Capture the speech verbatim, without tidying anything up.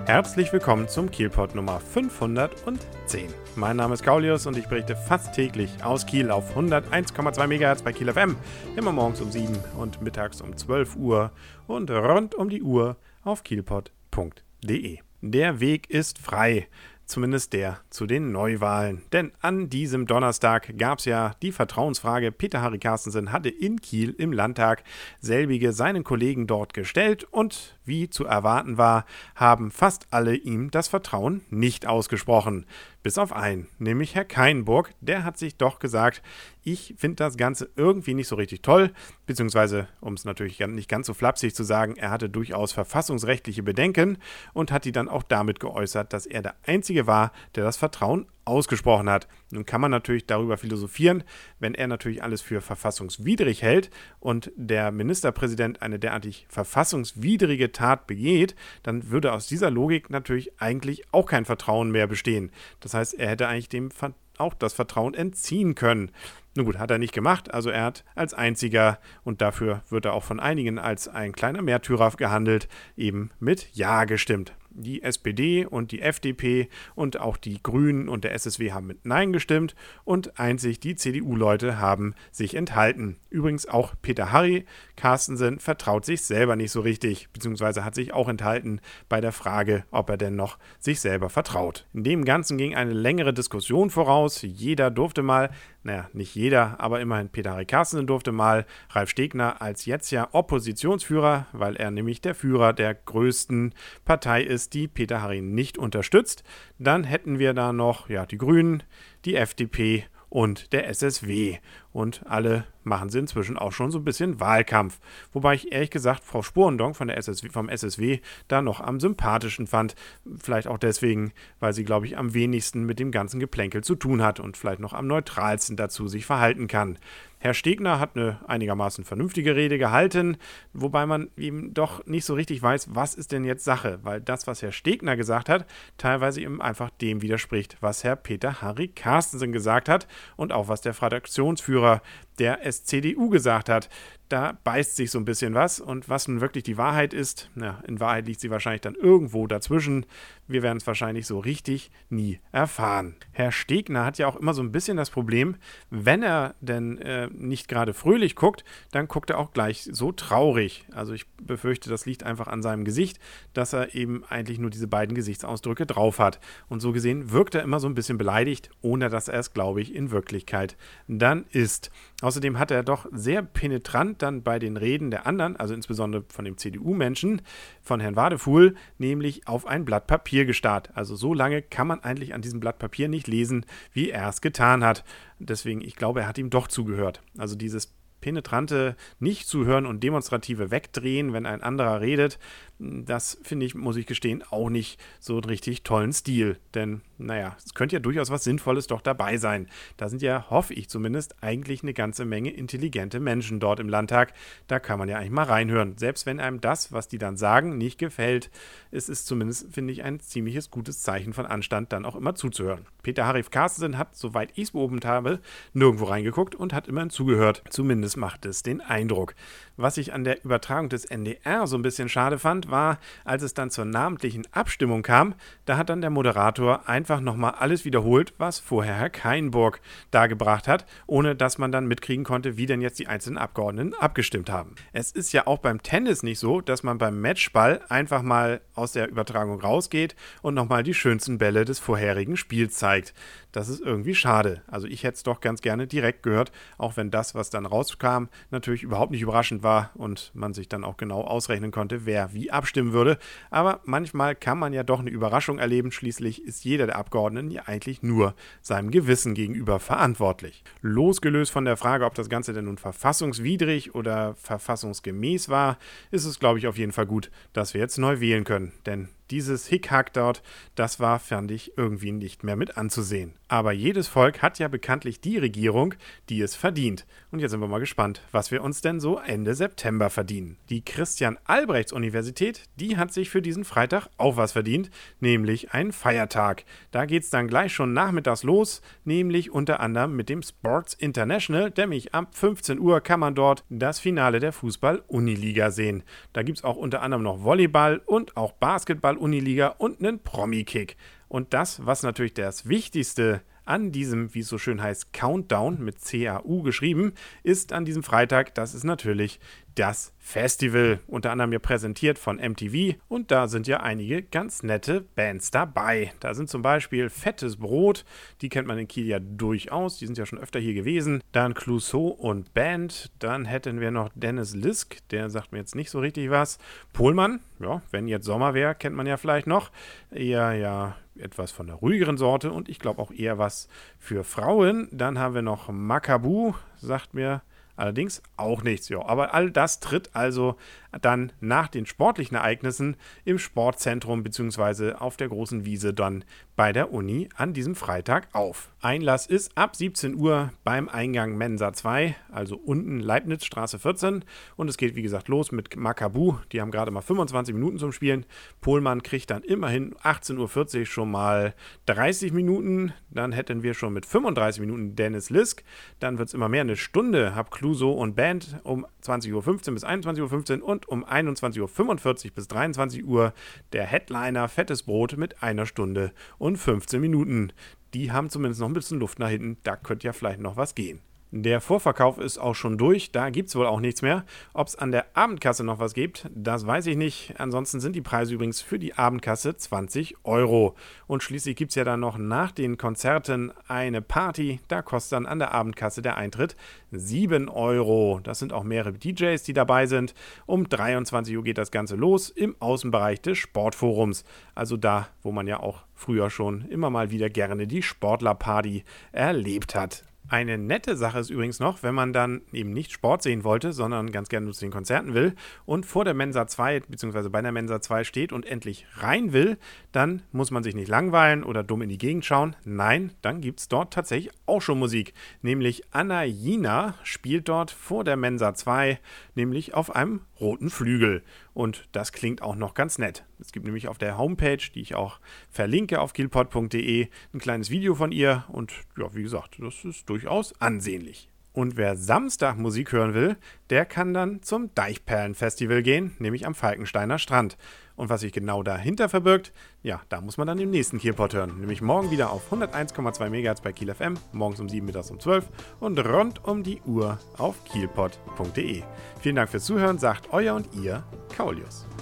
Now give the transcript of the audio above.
Herzlich willkommen zum Kielpot Nummer fünfhundertzehn. Mein Name ist Kaulius und ich berichte fast täglich aus Kiel auf hunderteins Komma zwei Megahertz bei Kiel F M, immer morgens um sieben und mittags um zwölf Uhr und rund um die Uhr auf kielpot punkt de. Der Weg ist frei. Zumindest der zu den Neuwahlen. Denn an diesem Donnerstag gab es ja die Vertrauensfrage. Peter-Harry Carstensen hatte in Kiel im Landtag selbige seinen Kollegen dort gestellt und wie zu erwarten war, haben fast alle ihm das Vertrauen nicht ausgesprochen. Bis auf einen, nämlich Herr Kainburg. Der hat sich doch gesagt, ich finde das Ganze irgendwie nicht so richtig toll, beziehungsweise, um es natürlich nicht ganz so flapsig zu sagen, er hatte durchaus verfassungsrechtliche Bedenken und hat die dann auch damit geäußert, dass er der Einzige war, der das Vertrauen ausgesprochen hat. Nun kann man natürlich darüber philosophieren, wenn er natürlich alles für verfassungswidrig hält und der Ministerpräsident eine derartig verfassungswidrige Tat begeht, dann würde aus dieser Logik natürlich eigentlich auch kein Vertrauen mehr bestehen. Das heißt, er hätte eigentlich dem auch das Vertrauen entziehen können. Nun gut, hat er nicht gemacht, also er hat als einziger, und dafür wird er auch von einigen als ein kleiner Märtyrer gehandelt, eben mit Ja gestimmt. Die S P D und die F D P und auch die Grünen und der S S W haben mit Nein gestimmt und einzig die C D U-Leute haben sich enthalten. Übrigens auch Peter-Harry Carstensen vertraut sich selber nicht so richtig, beziehungsweise hat sich auch enthalten bei der Frage, ob er denn noch sich selber vertraut. In dem Ganzen ging eine längere Diskussion voraus. Jeder durfte mal, naja, nicht jeder, aber immerhin Peter-Harry Carstensen durfte mal, Ralf Stegner als jetzt ja Oppositionsführer, weil er nämlich der Führer der größten Partei ist, die Peter-Harry nicht unterstützt. Dann hätten wir da noch ja, die Grünen, die F D P und der S S W. Und alle machen sie inzwischen auch schon so ein bisschen Wahlkampf. Wobei ich ehrlich gesagt Frau Sporendonk von der S S W, vom S S W da noch am sympathischen fand. Vielleicht auch deswegen, weil sie, glaube ich, am wenigsten mit dem ganzen Geplänkel zu tun hat und vielleicht noch am neutralsten dazu sich verhalten kann. Herr Stegner hat eine einigermaßen vernünftige Rede gehalten, wobei man eben doch nicht so richtig weiß, was ist denn jetzt Sache, weil das, was Herr Stegner gesagt hat, teilweise eben einfach dem widerspricht, was Herr Peter-Harry Carstensen gesagt hat und auch was der Fraktionsführer der S C D U gesagt hat. Da beißt sich so ein bisschen was und was nun wirklich die Wahrheit ist, na, in Wahrheit liegt sie wahrscheinlich dann irgendwo dazwischen. Wir werden es wahrscheinlich so richtig nie erfahren. Herr Stegner hat ja auch immer so ein bisschen das Problem, wenn er denn äh, nicht gerade fröhlich guckt, dann guckt er auch gleich so traurig. Also ich befürchte, das liegt einfach an seinem Gesicht, dass er eben eigentlich nur diese beiden Gesichtsausdrücke drauf hat. Und so gesehen wirkt er immer so ein bisschen beleidigt, ohne dass er es, glaube ich, in Wirklichkeit dann ist. Außerdem hat er doch sehr penetrant dann bei den Reden der anderen, also insbesondere von dem C D U-Menschen, von Herrn Wadefuhl, nämlich auf ein Blatt Papier gestarrt. Also so lange kann man eigentlich an diesem Blatt Papier nicht lesen, wie er es getan hat. Deswegen, ich glaube, er hat ihm doch zugehört. Also dieses penetrante Nicht-Zuhören und demonstrative Wegdrehen, wenn ein anderer redet, das finde ich, muss ich gestehen, auch nicht so einen richtig tollen Stil. Denn, naja, es könnte ja durchaus was Sinnvolles doch dabei sein. Da sind ja, hoffe ich zumindest, eigentlich eine ganze Menge intelligente Menschen dort im Landtag. Da kann man ja eigentlich mal reinhören. Selbst wenn einem das, was die dann sagen, nicht gefällt, es ist zumindest, finde ich, ein ziemliches gutes Zeichen von Anstand, dann auch immer zuzuhören. Peter-Harry Carstensen hat, soweit ich es beobachtet habe, nirgendwo reingeguckt und hat immerhin zugehört. Zumindest macht es den Eindruck. Was ich an der Übertragung des N D R so ein bisschen schade fand, war, als es dann zur namentlichen Abstimmung kam, da hat dann der Moderator einfach nochmal alles wiederholt, was vorher Herr Kainburg dargebracht hat, ohne dass man dann mitkriegen konnte, wie denn jetzt die einzelnen Abgeordneten abgestimmt haben. Es ist ja auch beim Tennis nicht so, dass man beim Matchball einfach mal aus der Übertragung rausgeht und nochmal die schönsten Bälle des vorherigen Spiels zeigt. Das ist irgendwie schade. Also ich hätte es doch ganz gerne direkt gehört, auch wenn das, was dann rauskam, natürlich überhaupt nicht überraschend war und man sich dann auch genau ausrechnen konnte, wer wie abstimmen würde. Aber manchmal kann man ja doch eine Überraschung erleben. Schließlich ist jeder der Abgeordneten ja eigentlich nur seinem Gewissen gegenüber verantwortlich. Losgelöst von der Frage, ob das Ganze denn nun verfassungswidrig oder verfassungsgemäß war, ist es, glaube ich, auf jeden Fall gut, dass wir jetzt neu wählen können. Denn dieses Hickhack dort, das war, fand ich, irgendwie nicht mehr mit anzusehen. Aber jedes Volk hat ja bekanntlich die Regierung, die es verdient. Und jetzt sind wir mal gespannt, was wir uns denn so Ende September verdienen. Die Christian-Albrechts-Universität, die hat sich für diesen Freitag auch was verdient, nämlich einen Feiertag. Da geht es dann gleich schon nachmittags los, nämlich unter anderem mit dem Sports International, nämlich ab fünfzehn Uhr kann man dort das Finale der Fußball-Uniliga sehen. Da gibt es auch unter anderem noch Volleyball und auch Basketball Handball-Uniliga und einen Promi-Kick. Und das, was natürlich das Wichtigste an diesem, wie es so schön heißt, Countdown mit C A U geschrieben, ist an diesem Freitag, das ist natürlich das Festival, unter anderem ja präsentiert von M T V, und da sind ja einige ganz nette Bands dabei. Da sind zum Beispiel Fettes Brot, die kennt man in Kiel ja durchaus, die sind ja schon öfter hier gewesen. Dann Clouseau und Band, dann hätten wir noch Dennis Lisk, der sagt mir jetzt nicht so richtig was. Pohlmann, ja, wenn jetzt Sommer wäre, kennt man ja vielleicht noch, eher ja etwas von der ruhigeren Sorte und ich glaube auch eher was für Frauen. Dann haben wir noch Makabu, sagt mir allerdings auch nichts. Ja, aber all das tritt also dann nach den sportlichen Ereignissen im Sportzentrum bzw. auf der großen Wiese dann bei der Uni an diesem Freitag auf. Einlass ist ab siebzehn Uhr beim Eingang Mensa zwei, also unten Leibnizstraße vierzehn, und es geht wie gesagt los mit Makabu. Die haben gerade mal fünfundzwanzig Minuten zum Spielen. Pohlmann kriegt dann immerhin achtzehn Uhr vierzig schon mal dreißig Minuten. Dann hätten wir schon mit fünfunddreißig Minuten Dennis Lisk. Dann wird es immer mehr, eine Stunde. Hab Clouseau und Band um zwanzig Uhr fünfzehn bis einundzwanzig Uhr fünfzehn und um einundzwanzig Uhr fünfundvierzig bis dreiundzwanzig Uhr der Headliner Fettes Brot mit einer Stunde und fünfzehn Minuten. Die haben zumindest noch ein bisschen Luft nach hinten, da könnte ja vielleicht noch was gehen. Der Vorverkauf ist auch schon durch, da gibt es wohl auch nichts mehr. Ob es an der Abendkasse noch was gibt, das weiß ich nicht. Ansonsten sind die Preise übrigens für die Abendkasse zwanzig Euro. Und schließlich gibt es ja dann noch nach den Konzerten eine Party. Da kostet dann an der Abendkasse der Eintritt sieben Euro. Das sind auch mehrere D Js, die dabei sind. Um dreiundzwanzig Uhr geht das Ganze los im Außenbereich des Sportforums. Also da, wo man ja auch früher schon immer mal wieder gerne die Sportlerparty erlebt hat. Eine nette Sache ist übrigens noch, wenn man dann eben nicht Sport sehen wollte, sondern ganz gerne zu den Konzerten will und vor der Mensa zwei bzw. bei der Mensa zwei steht und endlich rein will, dann muss man sich nicht langweilen oder dumm in die Gegend schauen. Nein, dann gibt es dort tatsächlich auch schon Musik. Nämlich Anna Jina spielt dort vor der Mensa zwei, nämlich auf einem roten Flügel. Und das klingt auch noch ganz nett. Es gibt nämlich auf der Homepage, die ich auch verlinke auf kielpot punkt de, ein kleines Video von ihr. Und ja, wie gesagt, das ist durchaus ansehnlich. Und wer Samstag Musik hören will, der kann dann zum Deichperlen-Festival gehen, nämlich am Falkensteiner Strand. Und was sich genau dahinter verbirgt, ja, da muss man dann im nächsten Kielpot hören. Nämlich morgen wieder auf hunderteins Komma zwei Megahertz bei Kiel F M, morgens um sieben, mittags um zwölf und rund um die Uhr auf kielpot punkt de. Vielen Dank fürs Zuhören, sagt euer und ihr Kaulius.